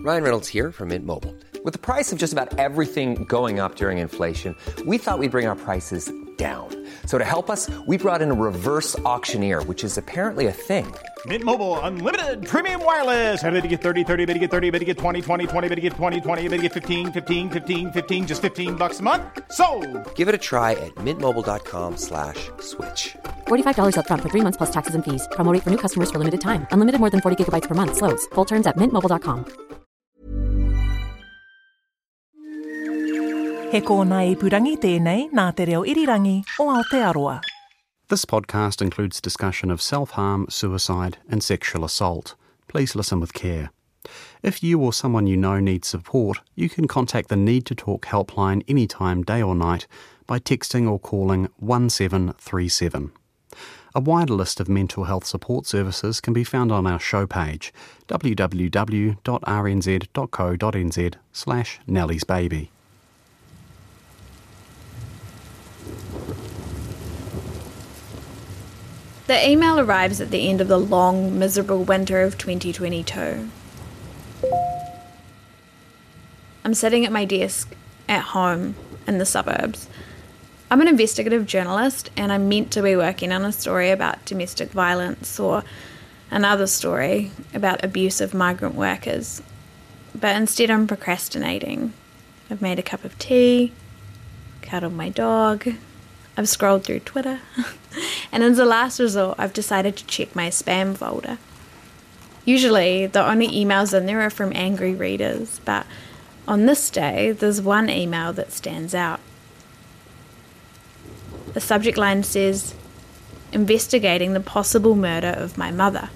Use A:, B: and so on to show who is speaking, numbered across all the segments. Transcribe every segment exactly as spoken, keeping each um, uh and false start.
A: Ryan Reynolds here from Mint Mobile. With the price of just about everything going up during inflation, we thought we'd bring our prices down. So to help us, we brought in a reverse auctioneer, which is apparently a thing.
B: Mint Mobile Unlimited Premium Wireless. How to get thirty, thirty, how to get thirty, how to get twenty, twenty, twenty, how to get twenty, twenty, how to get fifteen, fifteen, fifteen, fifteen, just fifteen bucks a month? Sold!
A: Give it a try at mintmobile.com slash switch.
C: forty-five dollars up front for three months plus taxes and fees. Promo rate for new customers for limited time. Unlimited more than forty gigabytes per month. Slows full terms at mint mobile dot com.
D: He kōna ipurangi tēnei nā te reo irirangi o Aotearoa.
E: This podcast includes discussion of self-harm, suicide and sexual assault. Please listen with care. If you or someone you know needs support, you can contact the Need to Talk helpline anytime, day or night, by texting or calling one seven three seven. A wider list of mental health support services can be found on our show page, w w w dot r n z dot co dot n z slash Nellie's Baby.
F: The email arrives at the end of the long, miserable winter of twenty twenty-two. I'm sitting at my desk at home in the suburbs. I'm an investigative journalist and I'm meant to be working on a story about domestic violence or another story about abuse of migrant workers. But instead I'm procrastinating. I've made a cup of tea, cuddled my dog, I've scrolled through Twitter, and as a last resort, I've decided to check my spam folder. Usually, the only emails in there are from angry readers, but on this day, there's one email that stands out. The subject line says, "Investigating the possible murder of my mother."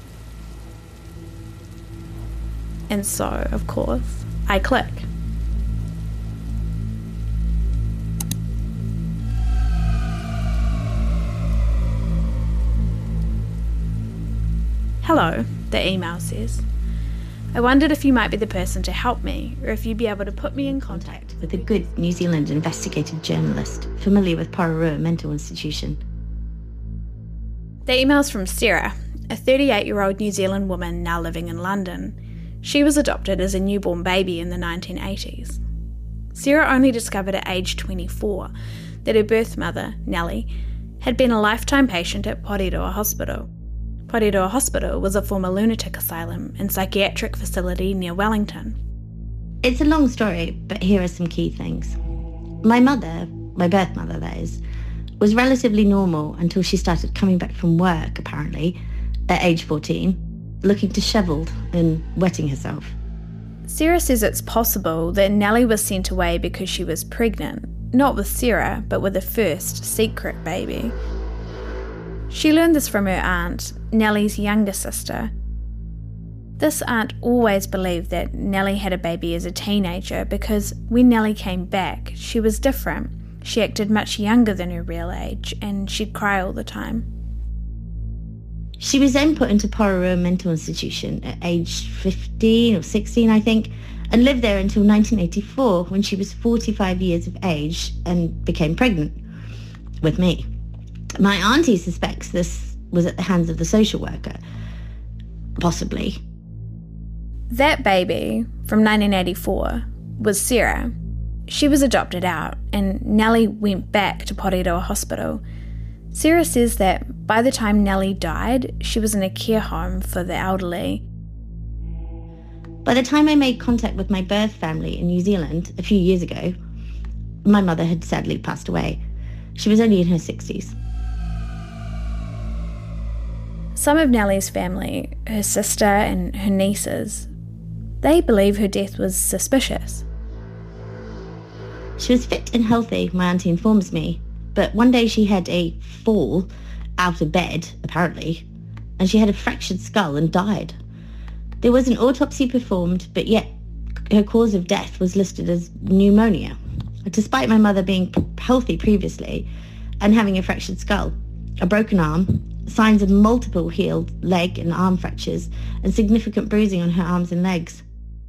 F: And so, of course, I click. Hello, the email says. I wondered if you might be the person to help me, or if you'd be able to put me in contact
G: with a good New Zealand investigative journalist familiar with Pararua Mental Institution.
F: The email's from Sarah, a thirty-eight-year-old New Zealand woman now living in London. She was adopted as a newborn baby in the nineteen eighties. Sarah only discovered at age twenty-four that her birth mother, Nellie, had been a lifetime patient at Porirua Hospital. Porirua Hospital was a former lunatic asylum and psychiatric facility near Wellington.
G: It's a long story, but here are some key things. My mother, my birth mother that is, was relatively normal until she started coming back from work, apparently, at age fourteen, looking dishevelled and wetting herself.
F: Sarah says it's possible that Nellie was sent away because she was pregnant, not with Sarah, but with a first secret baby. She learned this from her aunt, Nellie's younger sister. This aunt always believed that Nellie had a baby as a teenager because when Nellie came back, she was different. She acted much younger than her real age, and she'd cry all the time.
G: She was then put into Pararua Mental Institution at age fifteen or sixteen, I think, and lived there until nineteen eighty-four, when she was forty-five years of age and became pregnant with me. My auntie suspects this was at the hands of the social worker. Possibly.
F: That baby, from nineteen eighty-four, was Sarah. She was adopted out, and Nellie went back to Porirua Hospital. Sarah says that by the time Nellie died, she was in a care home for the elderly.
G: By the time I made contact with my birth family in New Zealand a few years ago, my mother had sadly passed away. She was only in her sixties.
F: Some of Nellie's family, her sister and her nieces, they believe her death was suspicious.
G: She was fit and healthy, my auntie informs me, but one day she had a fall out of bed, apparently, and she had a fractured skull and died. There was an autopsy performed, but yet her cause of death was listed as pneumonia, despite my mother being healthy previously and having a fractured skull, a broken arm, signs of multiple healed leg and arm fractures, and significant bruising on her arms and legs.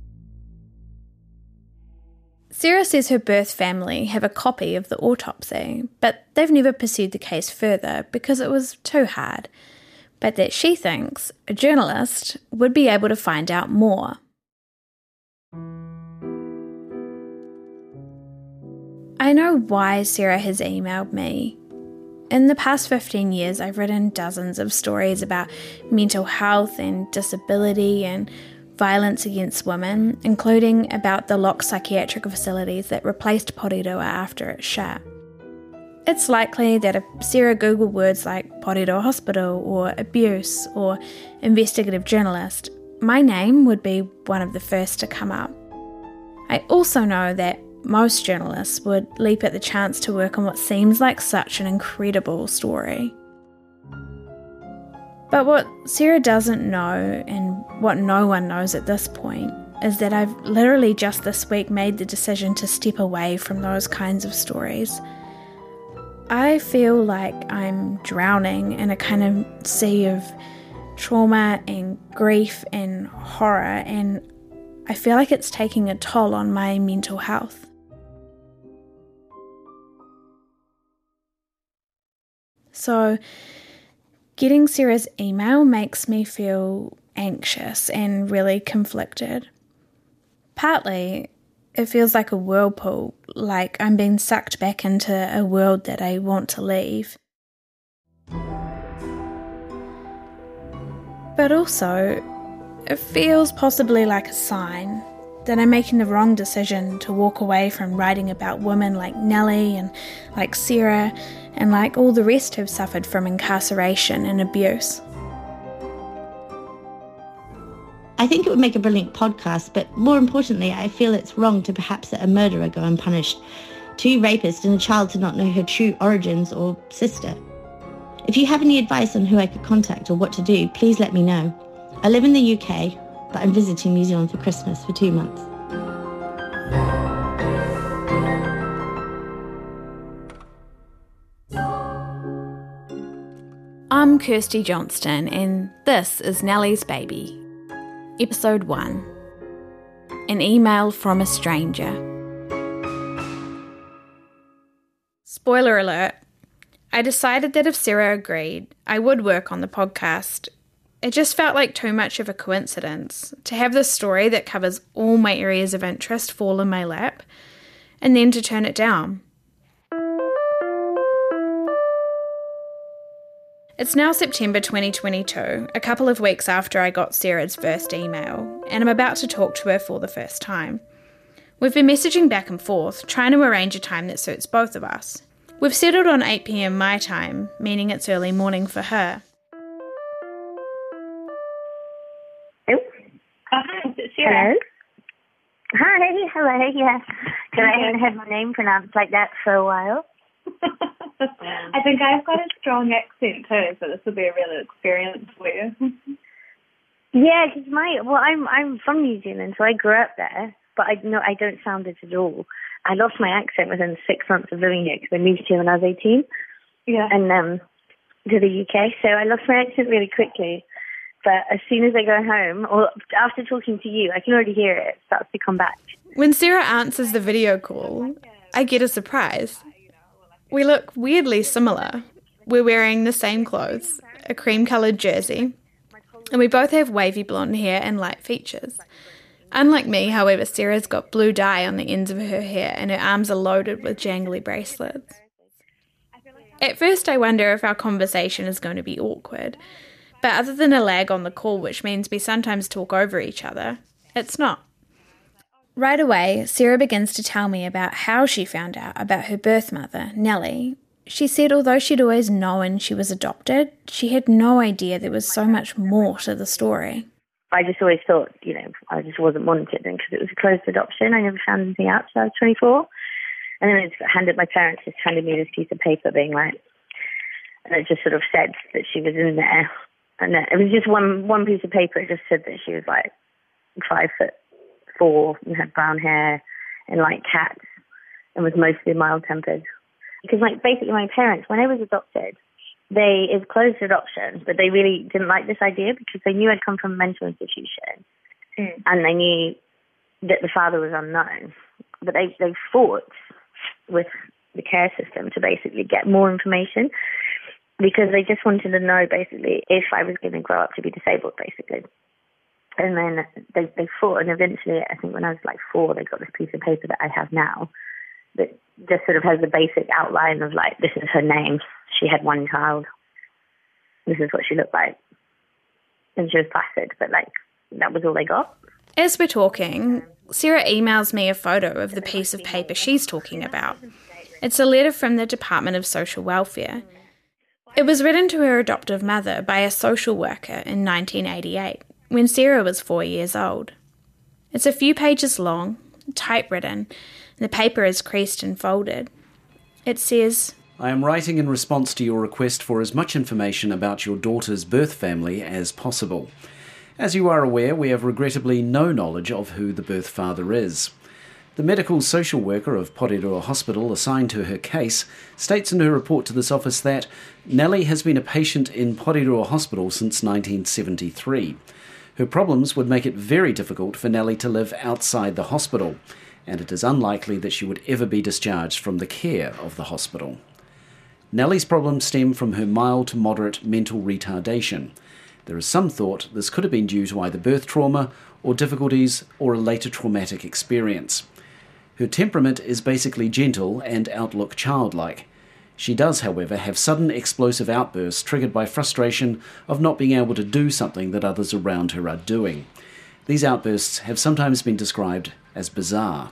F: Sarah says her birth family have a copy of the autopsy, but they've never pursued the case further because it was too hard, but that she thinks a journalist would be able to find out more. I know why Sarah has emailed me. In the past fifteen years, I've written dozens of stories about mental health and disability and violence against women, including about the locked psychiatric facilities that replaced Porirua after it shut. It's likely that if Sarah Googled words like Porirua Hospital or abuse or investigative journalist, my name would be one of the first to come up. I also know that most journalists would leap at the chance to work on what seems like such an incredible story. But what Sarah doesn't know, and what no one knows at this point, is that I've literally just this week made the decision to step away from those kinds of stories. I feel like I'm drowning in a kind of sea of trauma and grief and horror, and I feel like it's taking a toll on my mental health. So, getting Sarah's email makes me feel anxious and really conflicted. Partly, it feels like a whirlpool, like I'm being sucked back into a world that I want to leave. But also, it feels possibly like a sign that I'm making the wrong decision to walk away from writing about women like Nellie and like Sarah and like all the rest who've suffered from incarceration and abuse.
G: I think it would make a brilliant podcast, but more importantly, I feel it's wrong to perhaps let a murderer go unpunished, two rapists and a child to not know her true origins or sister. If you have any advice on who I could contact or what to do, please let me know. I live in the U K, but I'm visiting New Zealand for Christmas for two months.
F: I'm Kirsty Johnston, and this is Nellie's Baby. Episode one. An Email from a Stranger. Spoiler alert. I decided that if Sarah agreed, I would work on the podcast. It just felt like too much of a coincidence to have this story that covers all my areas of interest fall in my lap, and then to turn it down. It's now September twenty twenty-two, a couple of weeks after I got Sarah's first email, and I'm about to talk to her for the first time. We've been messaging back and forth, trying to arrange a time that suits both of us. We've settled on eight p.m. my time, meaning it's early morning for her.
H: Oh, hi, it's Sarah. Hello. Hi, hello, yeah. Because I haven't had my name pronounced like that for a while.
I: I think I've got a strong accent too, so this will be a real experience for you.
H: Yeah, because my well, I'm I'm from New Zealand, so I grew up there, but I no, I don't sound it at all. I lost my accent within six months of living here because I moved here when I was eighteen.
I: Yeah,
H: and um, to the U K, so I lost my accent really quickly. But as soon as I go home, or after talking to you, I can already hear it. It starts to come back.
F: When Sarah answers the video call, I get a surprise. We look weirdly similar. We're wearing the same clothes, a cream-coloured jersey, and we both have wavy blonde hair and light features. Unlike me, however, Sarah's got blue dye on the ends of her hair and her arms are loaded with jangly bracelets. At first I wonder if our conversation is going to be awkward, but other than a lag on the call, which means we sometimes talk over each other, it's not. Right away, Sarah begins to tell me about how she found out about her birth mother, Nellie. She said although she'd always known she was adopted, she had no idea there was so much more to the story.
H: I just always thought, you know, I just wasn't wanted, and because it was a closed adoption, I never found anything out until I was twenty-four. And then I just handed, my parents just handed me this piece of paper being like, and it just sort of said that she was in there. And it was just one, one piece of paper. It just said that she was like five foot four and had brown hair and like cats and was mostly mild-tempered. Because like basically my parents, when I was adopted, they, it was closed adoption, but they really didn't like this idea because they knew I'd come from a mental institution mm. and they knew that the father was unknown. But they, they fought with the care system to basically get more information because they just wanted to know basically if I was going to grow up to be disabled, basically. And then they, they fought, and eventually, I think when I was like four, they got this piece of paper that I have now, that just sort of has the basic outline of, like, this is her name. She had one child. This is what she looked like. And she was placid, but, like, that was all they got.
F: As we're talking, Sarah emails me a photo of the piece of paper she's talking about. It's a letter from the Department of Social Welfare. It was written to her adoptive mother by a social worker in nineteen eighty-eight, when Sarah was four years old. It's a few pages long, typewritten, and the paper is creased and folded. It says,
J: I am writing in response to your request for as much information about your daughter's birth family as possible. As you are aware, we have regrettably no knowledge of who the birth father is. The medical social worker of Porirua Hospital assigned to her case states in her report to this office that Nellie has been a patient in Porirua Hospital since nineteen seventy-three. Her problems would make it very difficult for Nellie to live outside the hospital, and it is unlikely that she would ever be discharged from the care of the hospital. Nellie's problems stem from her mild to moderate mental retardation. There is some thought this could have been due to either birth trauma or difficulties or a later traumatic experience. Her temperament is basically gentle and outlook childlike. She does, however, have sudden explosive outbursts triggered by frustration of not being able to do something that others around her are doing. These outbursts have sometimes been described as bizarre.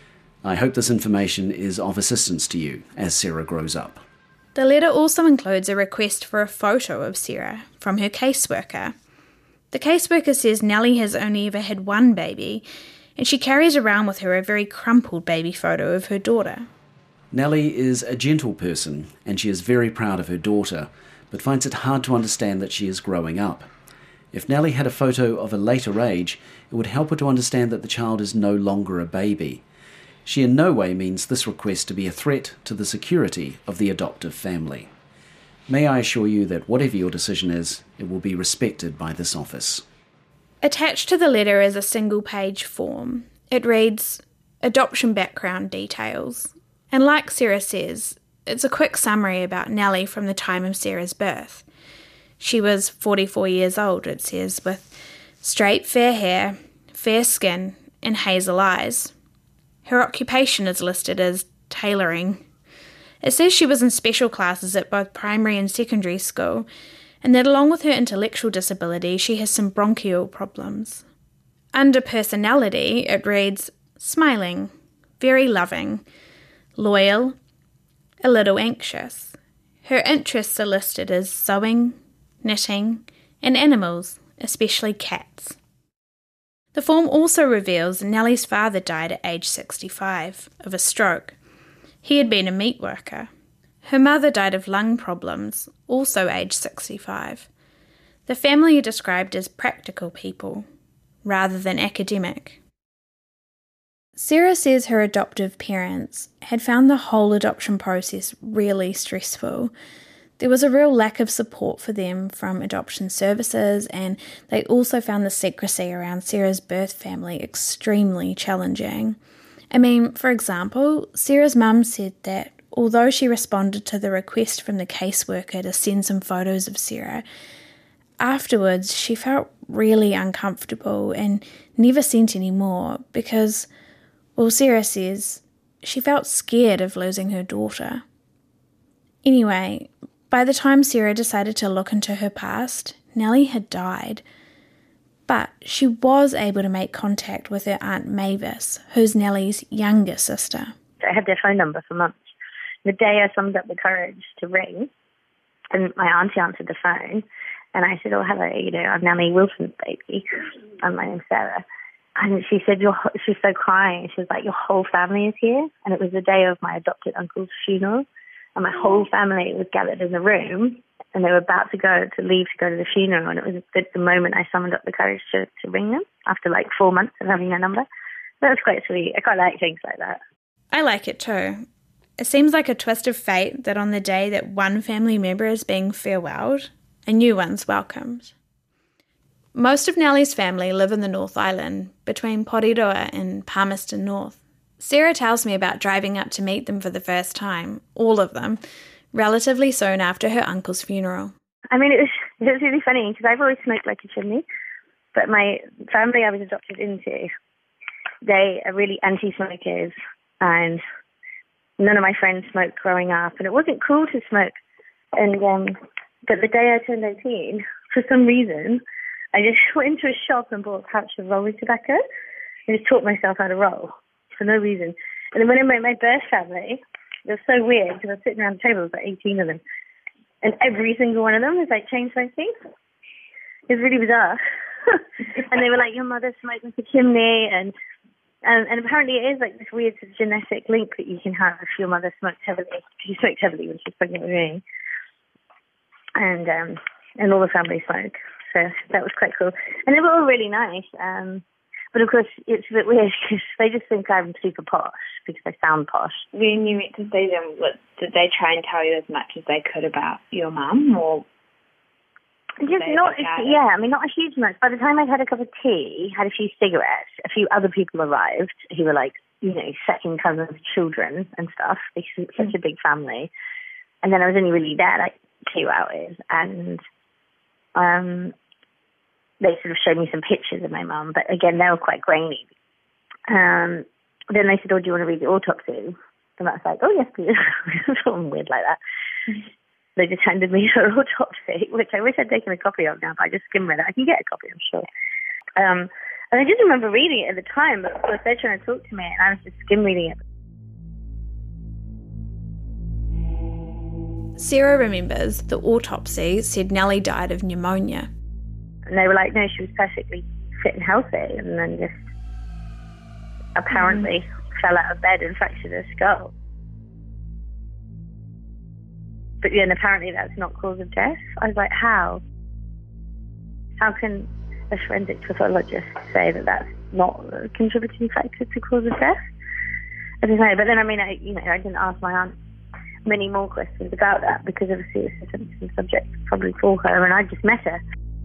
J: I hope this information is of assistance to you as Sarah grows up.
F: The letter also includes a request for a photo of Sarah from her caseworker. The caseworker says Nellie has only ever had one baby, and she carries around with her a very crumpled baby photo of her daughter.
J: Nellie is a gentle person, and she is very proud of her daughter, but finds it hard to understand that she is growing up. If Nellie had a photo of a later age, it would help her to understand that the child is no longer a baby. She in no way means this request to be a threat to the security of the adoptive family. May I assure you that whatever your decision is, it will be respected by this office.
F: Attached to the letter is a single-page form. It reads, Adoption background details. And like Sarah says, it's a quick summary about Nellie from the time of Sarah's birth. She was forty-four years old, it says, with straight fair hair, fair skin, and hazel eyes. Her occupation is listed as tailoring. It says she was in special classes at both primary and secondary school, and that along with her intellectual disability, she has some bronchial problems. Under personality, it reads, smiling, very loving, loyal, a little anxious. Her interests are listed as sewing, knitting, and animals, especially cats. The form also reveals Nellie's father died at age sixty-five of a stroke. He had been a meat worker. Her mother died of lung problems, also aged sixty-five. The family are described as practical people, rather than academic. Sarah says her adoptive parents had found the whole adoption process really stressful. There was a real lack of support for them from adoption services, and they also found the secrecy around Sarah's birth family extremely challenging. I mean, for example, Sarah's mum said that although she responded to the request from the caseworker to send some photos of Sarah, afterwards she felt really uncomfortable and never sent any more because, well, Sarah says she felt scared of losing her daughter. Anyway, by the time Sarah decided to look into her past, Nellie had died. But she was able to make contact with her Aunt Mavis, who's Nellie's younger sister.
H: I had their phone number for months. The day I summoned up the courage to ring, and my auntie answered the phone, and I said, oh, hello, you know, I'm Nellie Wilson's baby, and my name's Sarah. And she said, Your, she was so crying, she was like, your whole family is here? And it was the day of my adopted uncle's funeral, and my whole family was gathered in the room, and they were about to go to leave to go to the funeral, and it was the, the moment I summoned up the courage to, to ring them after like four months of having their number. That was quite sweet. I quite like things like that.
F: I like it too. It seems like a twist of fate that on the day that one family member is being farewelled, a new one's welcomed. Most of Nellie's family live in the North Island, between Porirua and Palmerston North. Sarah tells me about driving up to meet them for the first time, all of them, relatively soon after her uncle's funeral.
H: I mean, it was, it was really funny because I've always smoked like a chimney, but my family I was adopted into, they are really anti-smokers, and none of my friends smoked growing up, and it wasn't cool to smoke. And um, but the day I turned eighteen, for some reason, I just went into a shop and bought a pouch of rolling tobacco and just taught myself how to roll for no reason. And then when I met my birth family, it was so weird because I was sitting around the table, there was like eighteen of them, and every single one of them was like chain smoking. It was really bizarre. And they were like, your mother smoked with a chimney, and Um, and apparently it is like this weird sort of genetic link that you can have if your mother smoked heavily. She smoked heavily when she was pregnant with me. And um, and all the family smoke. So that was quite cool. And they were all really nice. Um, but of course, it's a bit weird because they just think I'm super posh because I sound posh.
I: When you went to see them, what, did they try and tell you as much as they could about your mum, or...
H: Just not, yeah, I mean, not a huge amount. By the time I'd had a cup of tea, had a few cigarettes, a few other people arrived who were like, you know, second cousins, children and stuff, because it's such a big family. And then I was only really there like two hours, and um, they sort of showed me some pictures of my mum, but again, they were quite grainy. Um, then they said, oh, do you want to read the autopsy? And I was like, oh, yes, please. Something weird like that. They just handed me her autopsy, which I wish I'd taken a copy of now, but I just skimmed read it. I can get a copy, I'm sure. Um, and I just remember reading it at the time, but of course they're trying to talk to me, and I was just skim reading it.
F: Sarah remembers the autopsy said Nellie died of pneumonia.
H: And they were like, no, she was perfectly fit and healthy, and then just apparently mm. fell out of bed and fractured her skull. But then apparently that's not cause of death. I was like, how? How can a forensic pathologist say that that's not a contributing factor to cause of death? I don't know. But then, I mean, I, you know, I didn't ask my aunt many more questions about that because obviously it's a sensitive subject probably for her, and I just met her.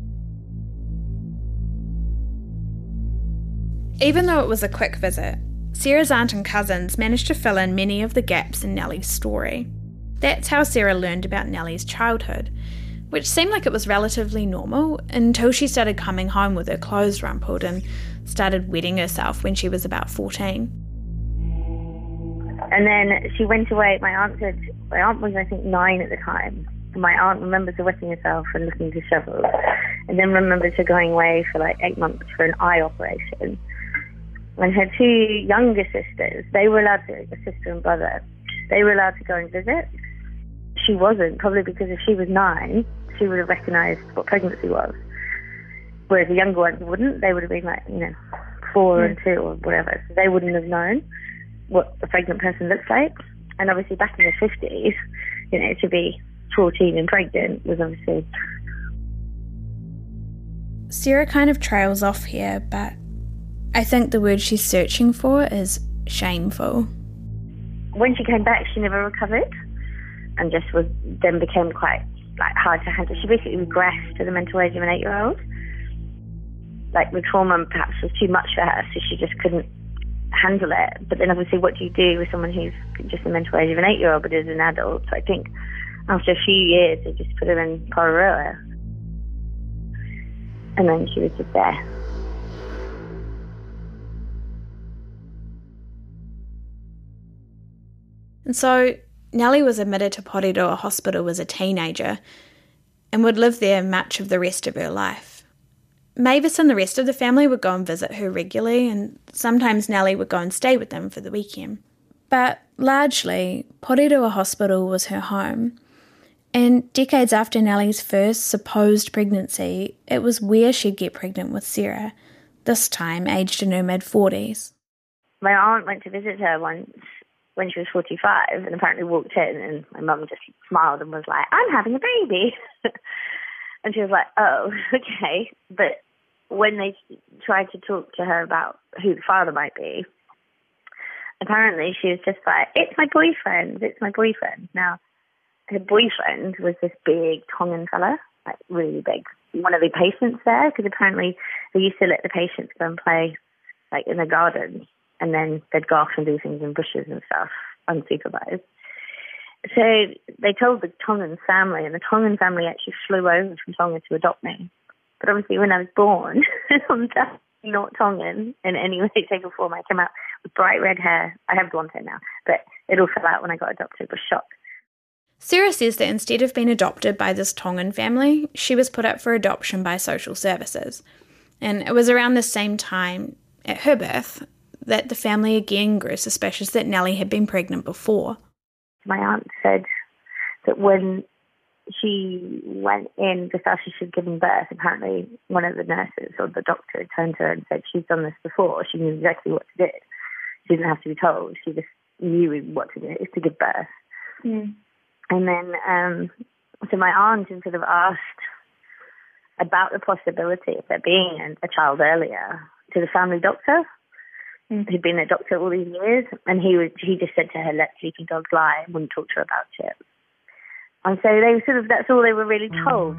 F: Even though it was a quick visit, Sarah's aunt and cousins managed to fill in many of the gaps in Nellie's story. That's how Sarah learned about Nellie's childhood, which seemed like it was relatively normal until she started coming home with her clothes rumpled and started wetting herself when she was about fourteen.
H: And then she went away. My aunt said, my aunt was I think nine at the time, and my aunt remembers her wetting herself and looking to shovels, and then remembers her going away for like eight months for an eye operation. And her two younger sisters, they were allowed to, a sister and brother, they were allowed to go and visit. She wasn't, probably because if she was nine, she would have recognised what pregnancy was. Whereas the younger ones wouldn't. They would have been like, you know, four mm. and two or whatever. So they wouldn't have known what a pregnant person looks like. And obviously back in the fifties, you know, to be fourteen and pregnant was obviously...
F: Sarah kind of trails off here, but I think the word she's searching for is shameful.
H: When she came back, she never recovered. And just was then became quite like hard to handle. She basically regressed to the mental age of an eight-year-old. Like the trauma perhaps was too much for her, so she just couldn't handle it. But then obviously, what do you do with someone who's just the mental age of an eight-year-old but is an adult? So I think after a few years, they just put her in Pararua, and then she was just there.
F: And so Nellie was admitted to Porirua Hospital as a teenager and would live there much of the rest of her life. Mavis and the rest of the family would go and visit her regularly, and sometimes Nellie would go and stay with them for the weekend. But largely, Porirua Hospital was her home, and decades after Nellie's first supposed pregnancy, it was where she'd get pregnant with Sarah, this time aged in her mid-forties.
H: My aunt went to visit her once when she was forty-five, and apparently walked in, and my mum just smiled and was like, I'm having a baby. And she was like, oh, okay. But when they tried to talk to her about who the father might be, apparently she was just like, it's my boyfriend, it's my boyfriend. Now, her boyfriend was this big Tongan fella, like really big. One of the patients there, because apparently they used to let the patients go and play like in the garden, and then they'd go off and do things in bushes and stuff, unsupervised. So they told the Tongan family, and the Tongan family actually flew over from Tonga to adopt me. But obviously when I was born, I'm definitely not Tongan in any way, shape or form. I came out with bright red hair. I have blonde hair now, but it all fell out when I got adopted was shock.
F: Sarah says that instead of being adopted by this Tongan family, she was put up for adoption by social services. And it was around the same time at her birth that the family again grew suspicious that Nellie had been pregnant before.
H: My aunt said that when she went in just after she'd given birth, apparently one of the nurses or the doctor turned to her and said, she's done this before. She knew exactly what to do. She didn't have to be told. She just knew what to do, is to give birth.
I: Mm.
H: And then, um, so my aunt sort of asked about the possibility of there being a, a child earlier to the family doctor, mm. who'd been a doctor all these years, and he was, he just said to her, let sleeping dogs lie, and wouldn't talk to her about it. And so they sort of, that's all they were really told.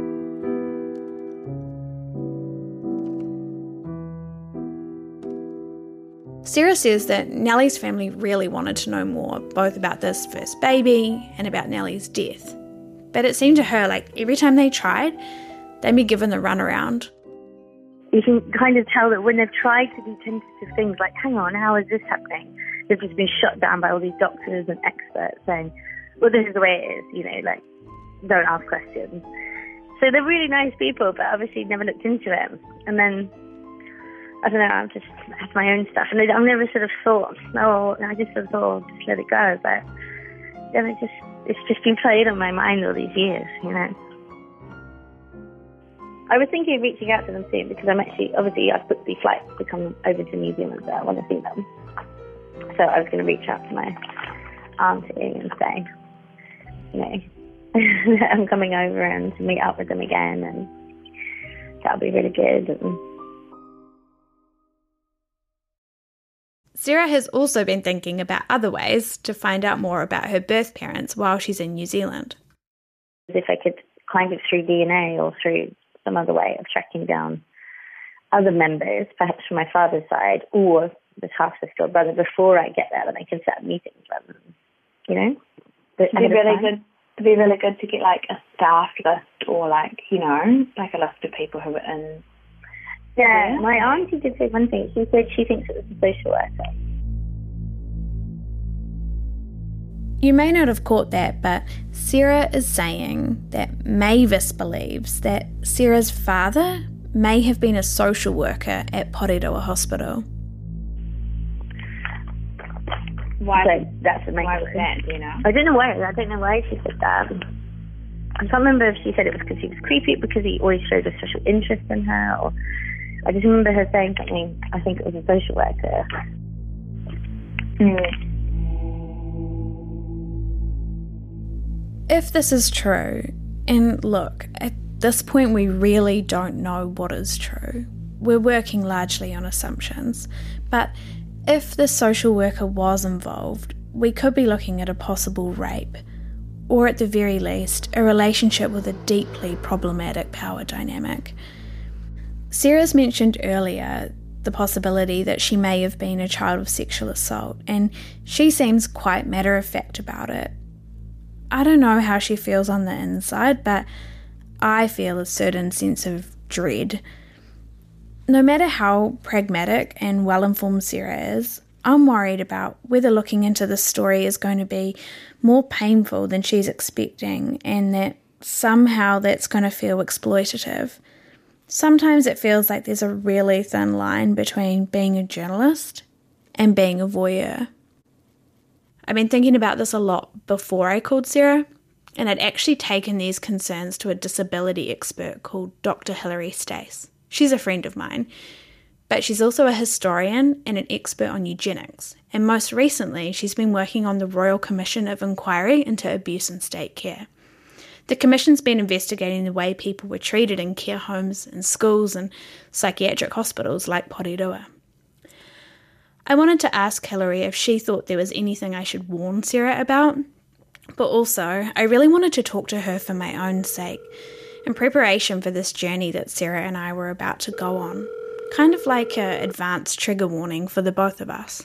F: Sarah says that Nellie's family really wanted to know more, both about this first baby and about Nellie's death. But it seemed to her like every time they tried, they'd be given the runaround.
H: You can kind of tell that when they've tried to do tentative things like, hang on, how is this happening? They've just been shut down by all these doctors and experts saying, well, this is the way it is, you know, like, don't ask questions. So they're really nice people, but obviously never looked into it. And then, I don't know, I've just had my own stuff. And I've never sort of thought, no, I just sort of thought, just let it go. But then it just, it's just been played on my mind all these years, you know. I was thinking of reaching out to them soon because I'm actually, obviously, I've booked these flights to come over to New Zealand, so I want to see them. So I was going to reach out to my auntie and say, you know, I'm coming over and to meet up with them again, and that'll be really good. And
F: Sarah has also been thinking about other ways to find out more about her birth parents while she's in New Zealand.
H: If I could kind of through D N A or through some other way of tracking down other members, perhaps from my father's side, or this half-sister or brother, before I get there, then I can set up meetings rather than, you know.
I: It'd be really good. It'd be really good to get like a staff list, or like, you know, like a list of people who are in.
H: Yeah, my auntie did say one thing. She said she thinks it was a social worker.
F: You may not have caught that, but Sarah is saying that Mavis believes that Sarah's father may have been a social worker at Porirua Hospital.
I: Why?
H: So that's amazing.
I: Why was that? Do you know?
H: I don't know why. I don't know why she said that. I can't remember if she said it was because he was creepy, because he always showed a special interest in her, or I just remember her saying something. I think it was a social worker.
I: Mm.
F: If this is true, and look, at this point we really don't know what is true. We're working largely on assumptions, but if the social worker was involved, we could be looking at a possible rape, or at the very least, a relationship with a deeply problematic power dynamic. Sarah's mentioned earlier the possibility that she may have been a child of sexual assault, and she seems quite matter-of-fact about it. I don't know how she feels on the inside, but I feel a certain sense of dread. No matter how pragmatic and well-informed Sarah is, I'm worried about whether looking into this story is going to be more painful than she's expecting, and that somehow that's going to feel exploitative. Sometimes it feels like there's a really thin line between being a journalist and being a voyeur. I've been thinking about this a lot before I called Sarah, and I'd actually taken these concerns to a disability expert called Doctor Hilary Stace. She's a friend of mine, but she's also a historian and an expert on eugenics, and most recently she's been working on the Royal Commission of Inquiry into Abuse in State Care. The Commission's been investigating the way people were treated in care homes and schools and psychiatric hospitals like Porirua. I wanted to ask Hilary if she thought there was anything I should warn Sarah about, but also I really wanted to talk to her for my own sake, in preparation for this journey that Sarah and I were about to go on, kind of like an advanced trigger warning for the both of us.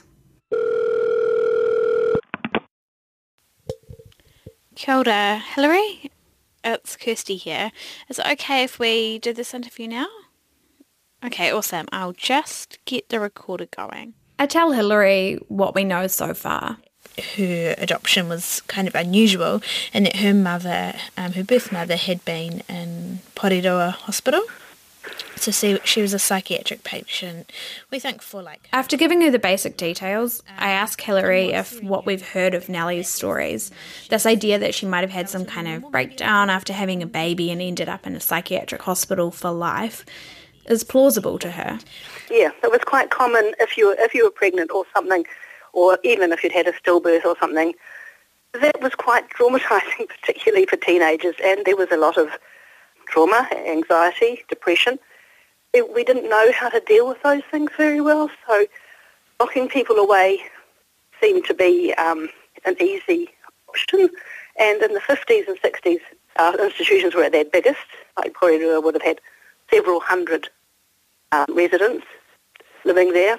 F: Kia ora, Hilary. It's Kirsty here. Is it okay if we do this interview now? Okay, awesome. I'll just get the recorder going. I tell Hilary what we know so far.
K: her adoption was kind of unusual and that her mother, um, her birth mother, had been in Porirua Hospital. So she, she was a psychiatric patient, we think, for like...
F: After giving her the basic details, I asked Hilary if what we've heard of Nellie's stories, this idea that she might have had some kind of breakdown after having a baby and ended up in a psychiatric hospital for life, is plausible to her.
L: Yeah, it was quite common if you were, if you were pregnant or something, or even if you'd had a stillbirth or something. That was quite traumatising, particularly for teenagers, and there was a lot of trauma, anxiety, depression. It, we didn't know how to deal with those things very well, so locking people away seemed to be um, an easy option. And in the fifties and sixties, our institutions were at their biggest. Like Porirua would have had several hundred um, residents living there.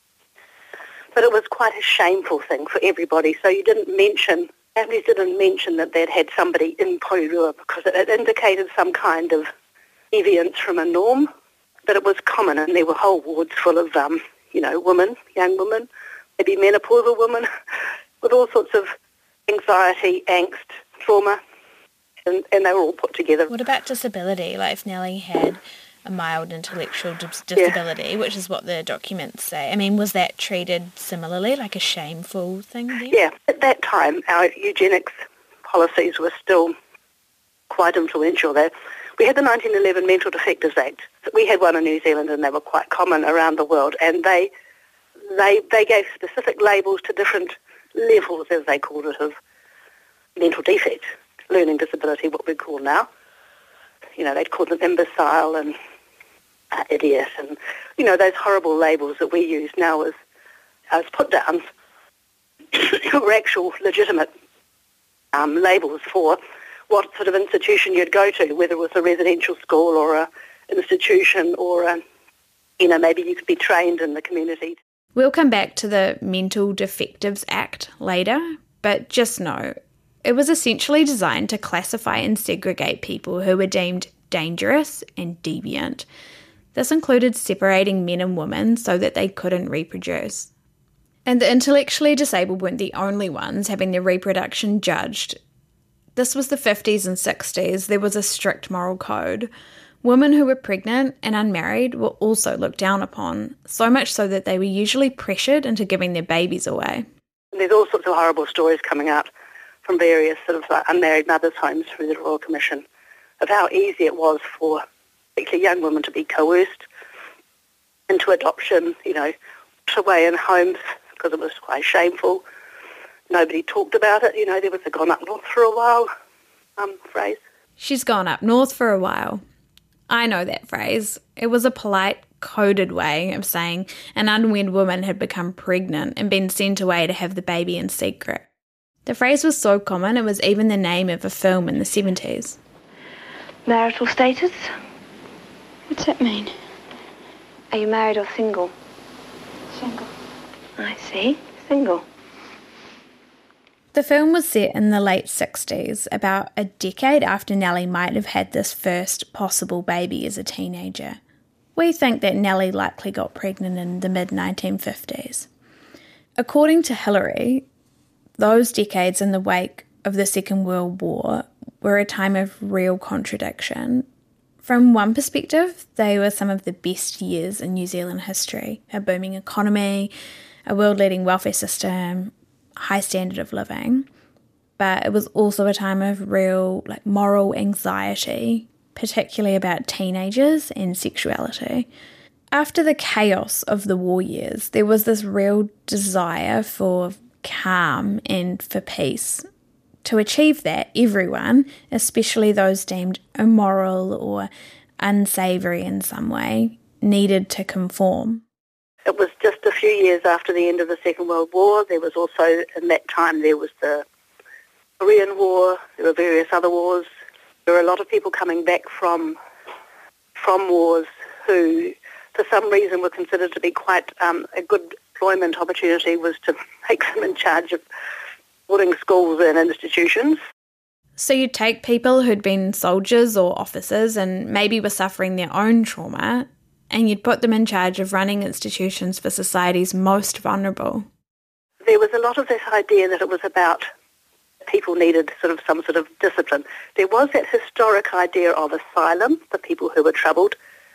L: But it was quite a shameful thing for everybody, so you didn't mention, families didn't mention that they'd had somebody in Porirua because it, it indicated some kind of deviance from a norm. But it was common, and there were whole wards full of, um, you know, women, young women, maybe menopausal women, with all sorts of anxiety, angst, trauma, and, and they were all put together.
K: What about disability? Like if Nellie had a mild intellectual dis- disability, yeah. which is what the documents say. I mean, was that treated similarly, like a shameful thing then?
L: Yeah, at that time, our eugenics policies were still quite influential there. We had the nineteen eleven Mental Defectives Act. We had one in New Zealand, and they were quite common around the world, and they they they gave specific labels to different levels, as they called it, of mental defect, learning disability, what we call now. You know, they'd call them imbecile and uh, idiot, and, you know, those horrible labels that we use now as, as put-downs were actual legitimate um, labels for what sort of institution you'd go to, whether it was a residential school or a institution or, a, you know, maybe you could be trained in the community.
F: We'll come back to the Mental Defectives Act later, but just know it was essentially designed to classify and segregate people who were deemed dangerous and deviant. This included separating men and women so that they couldn't reproduce. And the intellectually disabled weren't the only ones having their reproduction judged. This was the fifties and sixties. There was a strict moral code. Women who were pregnant and unmarried were also looked down upon, so much so that they were usually pressured into giving their babies away.
L: There's all sorts of horrible stories coming out from various sort of like unmarried mothers' homes through the Royal Commission of how easy it was for particularly young women to be coerced into adoption, you know, put away in homes because it was quite shameful. Nobody talked about it. You know, there was a gone up north for a while um, phrase.
F: She's gone up north for a while. I know that phrase. It was a polite, coded way of saying an unwed woman had become pregnant and been sent away to have the baby in secret. The phrase was so common it was even the name of a film in the seventies.
M: Marital status? What's that mean? Are you married or single? Single. I see. Single.
F: The film was set in the late sixties, about a decade after Nellie might have had this first possible baby as a teenager. We think that Nellie likely got pregnant in the mid nineteen fifties. According to Hilary, those decades in the wake of the Second World War were a time of real contradiction. From one perspective, they were some of the best years in New Zealand history. A booming economy, a world-leading welfare system, high standard of living. But it was also a time of real like moral anxiety, particularly about teenagers and sexuality. After the chaos of the war years, there was this real desire for calm and for peace. To achieve that, everyone, especially those deemed immoral or unsavoury in some way, needed to conform.
L: It was just a few years after the end of the Second World War. There was also, in that time, there was the Korean War, there were various other wars. There were a lot of people coming back from from wars who, for some reason, were considered to be quite um, a good employment opportunity was to make them in charge of building schools and institutions.
F: So you'd take people who'd been soldiers or officers and maybe were suffering their own trauma, and you'd put them in charge of running institutions for society's most vulnerable.
L: there was a lot of this idea that it was about people needed sort of some sort of discipline. There was that historic idea of asylum for people who were troubled.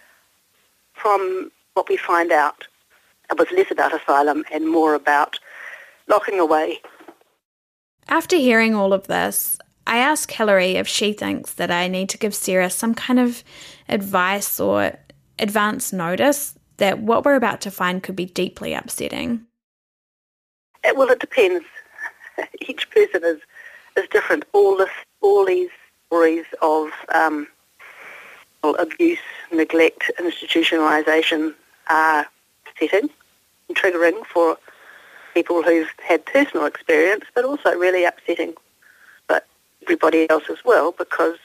L: From what we find out, it was less about asylum and more about locking away.
F: After hearing all of this, I asked Hilary if she thinks that I need to give Sarah some kind of advice or advance notice that what we're about to find could be deeply upsetting.
L: It, well, it depends. Each person is, is different. All this, all these stories of um, well, abuse, neglect, institutionalisation are upsetting and triggering for people who've had personal experience, but also really upsetting for everybody else as well, because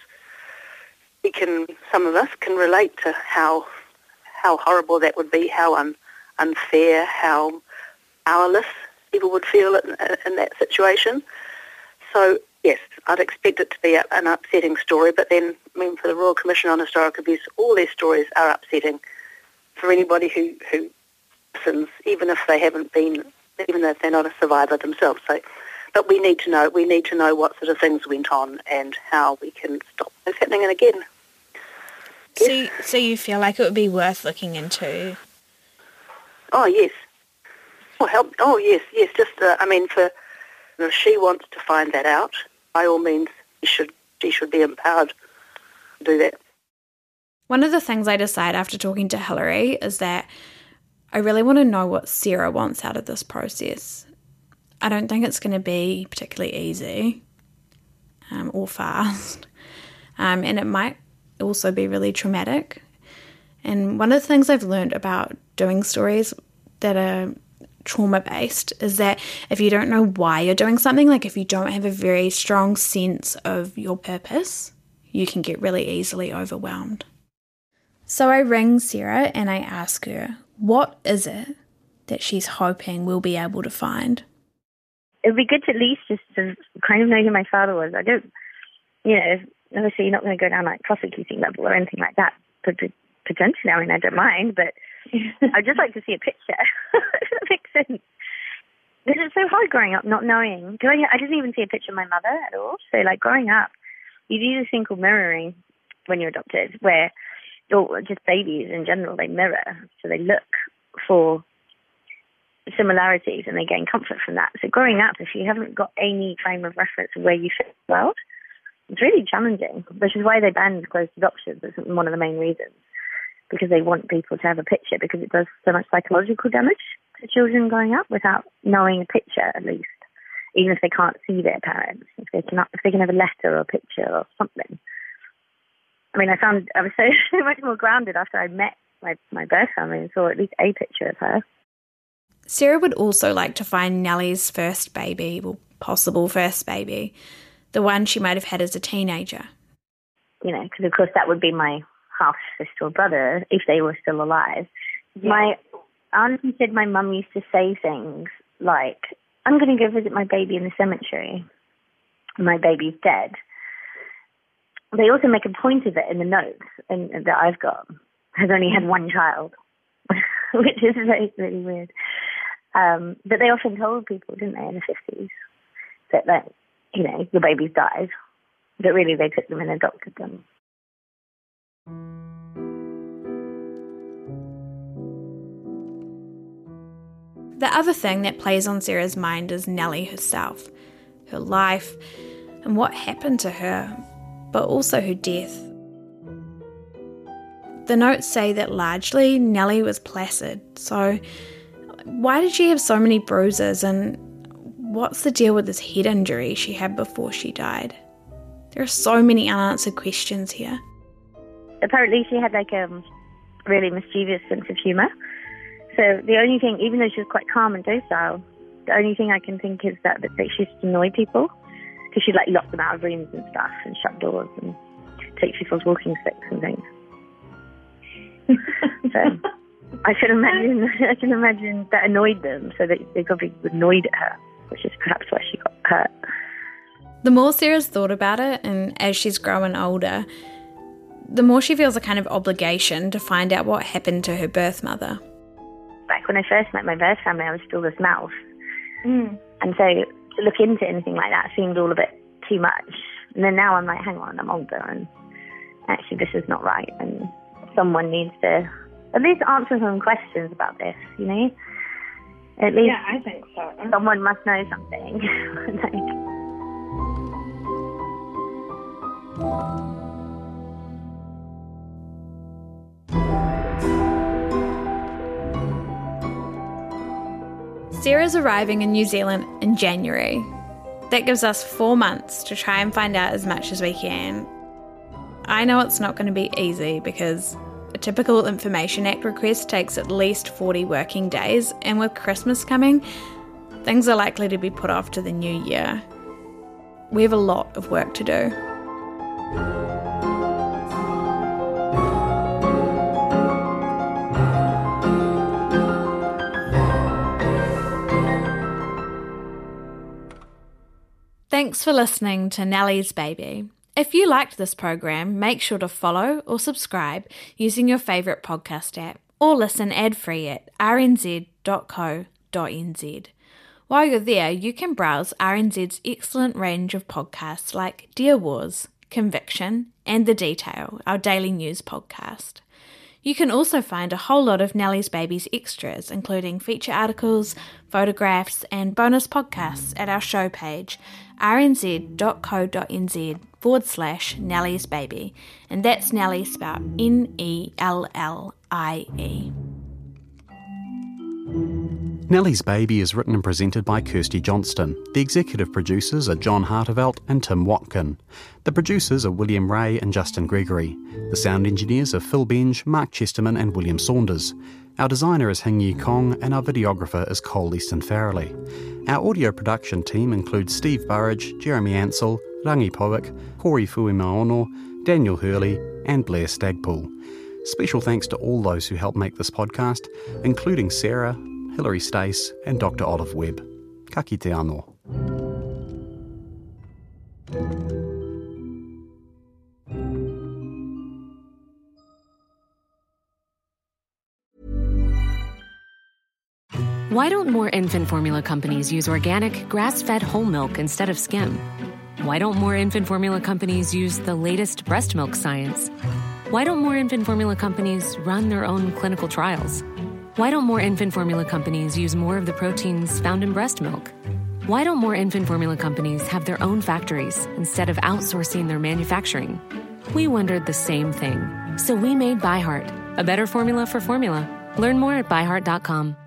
L: we can, some of us can relate to how how horrible that would be, how un, unfair, how powerless people would feel in, in that situation. So, yes, I'd expect it to be a, an upsetting story, but then, I mean, for the Royal Commission on Historic Abuse, all their stories are upsetting for anybody who, who listens, even if they haven't been, even if they're not a survivor themselves. So, but we need to know, we need to know what sort of things went on and how we can stop this happening again.
K: So, you, so you feel like it would be worth looking into?
L: Oh, yes. Oh, help. Oh, yes, yes. Just, uh, I mean, for if she wants to find that out, by all means, she should, she should be empowered to do that.
F: One of the things I decide after talking to Hilary is that I really want to know what Sarah wants out of this process. I don't think it's going to be particularly easy um, or fast, um, and it might also be really traumatic. And one of the things I've learned about doing stories that are trauma-based is that if you don't know why you're doing something, like if you don't have a very strong sense of your purpose, you can get really easily overwhelmed. So I ring Sarah and I ask her, what is it that she's hoping we'll be able to find?
H: It would be good to at least just to kind of know who my father was. I don't, you know, obviously you're not going to go down like prosecuting level or anything like that, but potentially, I mean, I don't mind, but I'd just like to see a picture. If that makes sense. This is so hard growing up, not knowing. Cause I, I didn't even see a picture of my mother at all. So, like, growing up, you do this thing called mirroring when you're adopted, where, or just babies in general, they mirror. So they look for similarities and they gain comfort from that. So growing up, if you haven't got any frame of reference of where you fit in the world, it's really challenging, which is why they banned closed adoptions. That's one of the main reasons, because they want people to have a picture, because it does so much psychological damage to children growing up without knowing a picture, at least, even if they can't see their parents, if they can, if they can have a letter or a picture or something. I mean, I found I was so, so much more grounded after I met my, my birth family and saw at least a picture of her.
F: Sarah would also like to find Nellie's first baby, or possible first baby, the one she might have had as a teenager.
H: You know, because of course that would be my half-sister or brother if they were still alive. Yeah. My auntie said my mum used to say things like, I'm going to go visit my baby in the cemetery. My baby's dead. They also make a point of it in the notes and, that I've got. Has only had one child, which is very, really weird. Um, but they often told people, didn't they, in the fifties, that, that, you know, your baby's died. But really they took them and adopted them.
F: The other thing that plays on Sarah's mind is Nellie herself, her life, and what happened to her, but also her death. The notes say that largely Nellie was placid, so why did she have so many bruises, and what's the deal with this head injury she had before she died? There are so many unanswered questions here.
H: Apparently she had like a really mischievous sense of humour. So the only thing, even though she was quite calm and docile, the only thing I can think is that, that she used to annoy people, because she'd like lock them out of rooms and stuff and shut doors and take people's walking sticks and things. So I can imagine, I can imagine that annoyed them, so that they probably annoyed at her, which is perhaps why she got hurt.
F: The more Sarah's thought about it, and as she's growing older, the more she feels a kind of obligation to find out what happened to her birth mother.
H: Back when I first met my birth family, I was still this mouse.
I: Mm.
H: And so to look into anything like that seemed all a bit too much. And then now I'm like, hang on, I'm older, and actually this is not right, and someone needs to at least answer some questions about this, you know? At least
I: yeah, I think so.
H: Someone must know something. Like,
F: Sarah's arriving in New Zealand in January. That gives us four months to try and find out as much as we can. I know it's not going to be easy because a typical Information Act request takes at least forty working days, and with Christmas coming, things are likely to be put off to the new year. We have a lot of work to do. Thanks for listening to Nellie's Baby. If you liked this program, make sure to follow or subscribe using your favourite podcast app, or listen ad-free at r n z dot co dot n z. While you're there, you can browse R N Z's excellent range of podcasts like Dear Wars, Conviction, and The Detail, our daily news podcast. You can also find a whole lot of Nellie's Baby's extras, including feature articles, photographs, and bonus podcasts at our show page, r n z dot co dot n z forward slash Nellie's Baby, and that's Nellie spelled N E L L I E.
E: Nellie's Baby is written and presented by Kirsty Johnston. The executive producers are John Hartevelt and Tim Watkin. The producers are William Ray and Justin Gregory. The sound engineers are Phil Benge, Mark Chesterman and William Saunders. Our designer is Hing Yi Kong and our videographer is Cole Easton Farrelly. Our audio production team includes Steve Burridge, Jeremy Ansell, Rangi Powick, Corey Fuimaono, Daniel Hurley and Blair Stagpool. Special thanks to all those who helped make this podcast, including Sarah, Hilary Stace and Doctor Olive Webb. Ka kite anō.
C: Why don't more infant formula companies use organic, grass-fed whole milk instead of skim? Why don't more infant formula companies use the latest breast milk science? Why don't more infant formula companies run their own clinical trials? Why don't more infant formula companies use more of the proteins found in breast milk? Why don't more infant formula companies have their own factories instead of outsourcing their manufacturing? We wondered the same thing. So we made ByHeart, a better formula for formula. Learn more at by heart dot com.